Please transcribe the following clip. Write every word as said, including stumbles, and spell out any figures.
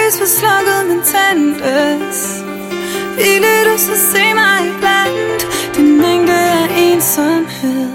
lys var slukket, men tændtes. Ville du så se mig iblandt den mængde af ensomhed?